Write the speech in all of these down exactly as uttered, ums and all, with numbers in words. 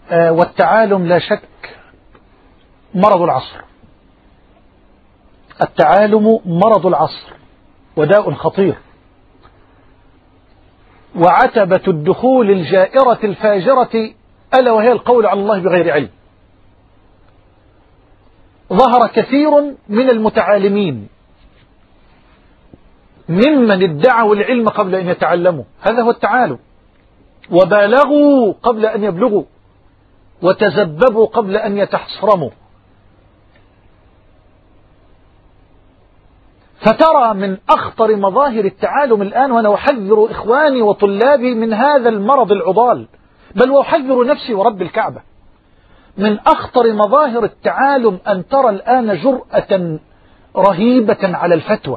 آه والتعالم لا شك مرض العصر. التعالم مرض العصر وداء خطير، وعتبة الدخول الجائرة الفاجرة ألا وهي القول على الله بغير علم. ظهر كثير من المتعالمين ممن ادعوا العلم قبل أن يتعلموا، هذا هو التعالم، وبالغوا قبل أن يبلغوا، وتزببوا قبل أن يتحصرموا. فترى من أخطر مظاهر التعالم الآن، وأنا أحذر إخواني وطلابي من هذا المرض العضال، بل وأحذر نفسي ورب الكعبة، من أخطر مظاهر التعالم أن ترى الآن جرأة رهيبة على الفتوى.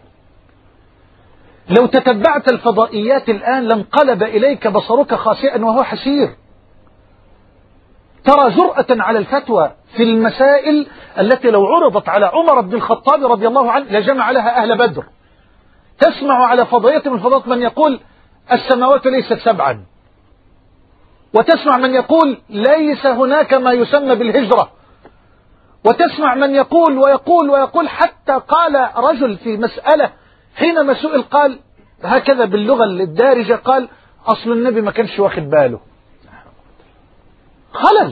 لو تتبعت الفضائيات الآن لانقلب إليك بصرك خاسئا وهو حسير. ترى جرأة على الفتوى في المسائل التي لو عرضت على عمر بن الخطاب رضي الله عنه لجمع لها أهل بدر. تسمع على فضائية من الفضائيات من يقول السماوات ليست سبعا، وتسمع من يقول ليس هناك ما يسمى بالهجرة، وتسمع من يقول ويقول ويقول، حتى قال رجل في مسألة حينما سئل قال هكذا باللغة الدارجة، قال أصل النبي ما كانش واخد باله. خلل.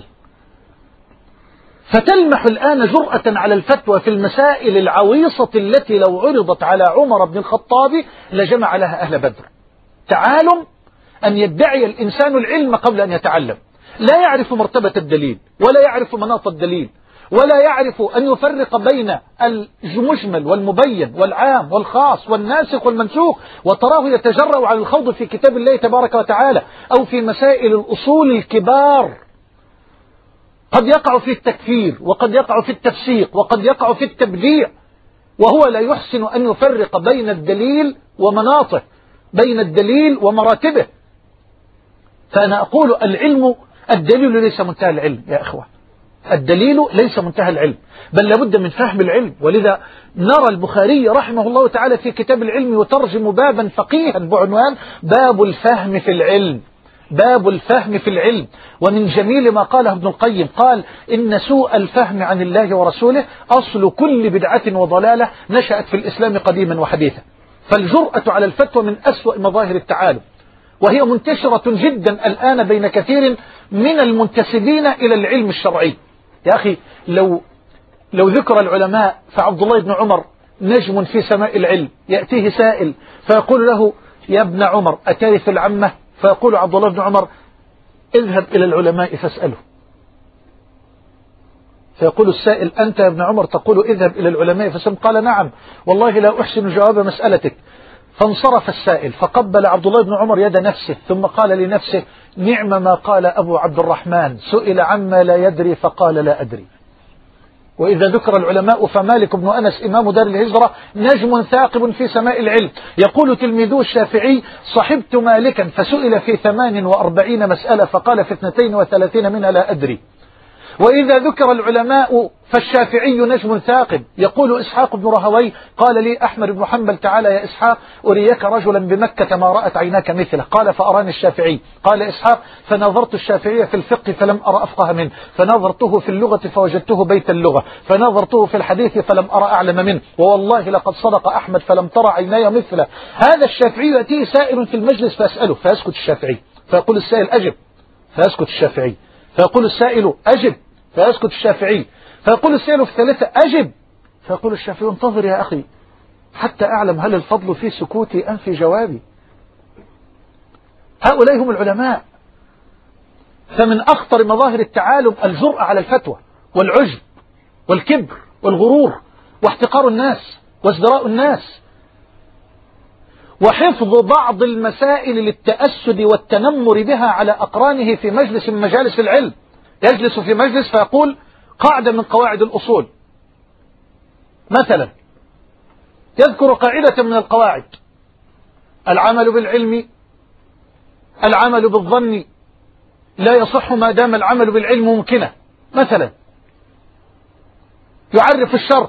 فتلمح الآن جرأة على الفتوى في المسائل العويصة التي لو عرضت على عمر بن الخطاب لجمع لها أهل بدر. تعالم أن يدعي الإنسان العلم قبل أن يتعلم، لا يعرف مرتبة الدليل، ولا يعرف مناط الدليل، ولا يعرف أن يفرق بين المجمل والمبين والعام والخاص والناسخ والمنسوخ، وتراه يتجرأ على الخوض في كتاب الله تبارك وتعالى أو في مسائل الأصول الكبار. قد يقع في التكفير، وقد يقع في التفسيق، وقد يقع في التبديع، وهو لا يحسن أن يفرق بين الدليل ومناطه، بين الدليل ومراتبه. فأنا أقول العلم، الدليل ليس منتهى العلم يا أخوة، الدليل ليس منتهى العلم، بل لابد من فهم العلم. ولذا نرى البخاري رحمه الله تعالى في كتاب العلم يترجم بابا فقيها بعنوان باب الفهم في العلم، باب الفهم في العلم. ومن جميل ما قاله ابن القيم قال إن سوء الفهم عن الله ورسوله أصل كل بدعة وضلالة نشأت في الإسلام قديما وحديثا. فالجرأة على الفتوى من أسوأ مظاهر التعالم، وهي منتشرة جدا الآن بين كثير من المنتسبين إلى العلم الشرعي. يا أخي لو لو ذكر العلماء فعبد الله بن عمر نجم في سماء العلم، يأتيه سائل فيقول له يا ابن عمر أتعرف العمة؟ فيقول عبد الله بن عمر اذهب إلى العلماء فاسأله. فيقول السائل أنت يا ابن عمر تقول اذهب إلى العلماء فاسأله؟ قال نعم والله لا أحسن جواب مسألتك. فانصرف السائل فقبل عبد الله بن عمر يد نفسه ثم قال لنفسه نعم ما قال أبو عبد الرحمن سئل عما لا يدري فقال لا أدري. وإذا ذكر العلماء فمالك بن أنس إمام دار الهجرة نجم ثاقب في سماء العلم. يقول تلميذه الشافعي صحبت مالكا فسئل في ثمان وأربعين مسألة فقال في اثنتين وثلاثين منها لا أدري. وإذا ذكر العلماء فالشافعي نجم ثاقب. يقول إسحاق بن رهوي قال لي أحمد بن حنبل تعالى يا إسحاق أريك رجلا بمكة ما رأت عيناك مثله. قال فأراني الشافعي. قال إسحاق فنظرت الشافعي في الفقه فلم أرى أفقه منه، فنظرته في اللغة فوجدته بيت اللغة، فنظرته في الحديث فلم أرى أعلم منه، ووالله لقد صدق أحمد فلم ترى عيناي مثله. هذا الشافعي يأتيه سائل في المجلس فأسأله فيسكت الشافعي، فيقول السائل أجب فيسكت الشافعي، فيقول السائل أجب فيسكت الشافعي، فيقول السائل في الثالثة أجب، فيقول الشافعي انتظر يا أخي حتى أعلم هل الفضل في سكوتي أم في جوابي. هؤلاء هم العلماء. فمن أخطر مظاهر التعالم الجرأة على الفتوى والعجب والكبر والغرور واحتقار الناس وازدراء الناس، وحفظ بعض المسائل للتأسد والتنمر بها على أقرانه في مجلس من مجالس العلم. يجلس في مجلس فيقول قاعدة من قواعد الأصول مثلا، يذكر قاعدة من القواعد العمل بالعلم العمل بالظن لا يصح ما دام العمل بالعلم ممكنة مثلا. يعرف الشرط،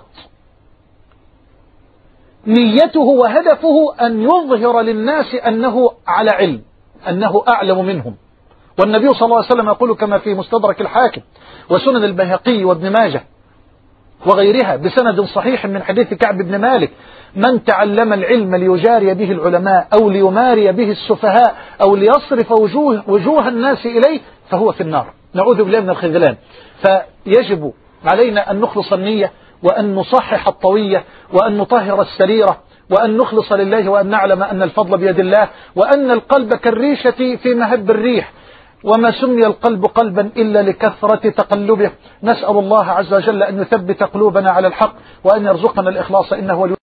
نيته وهدفه أن يظهر للناس أنه على علم، أنه أعلم منهم، والنبي صلى الله عليه وسلم يقول كما في مستدرك الحاكم وسنن البيهقي وابن ماجه وغيرها بسند صحيح من حديث كعب بن مالك: من تعلم العلم ليجاري به العلماء أو ليماري به السفهاء أو ليصرف وجوه, وجوه الناس إليه فهو في النار. نعوذ بالله من الخذلان. فيجب علينا أن نخلص النية وأن نصحح الطوية وأن نطهر السريرة وأن نخلص لله وأن نعلم أن الفضل بيد الله وأن القلب كالريشة في مهب الريح وما سمي القلب قلبا إلا لكثرة تقلبه. نسأل الله عز وجل أن يثبت قلوبنا على الحق وأن يرزقنا الإخلاص إنه ولي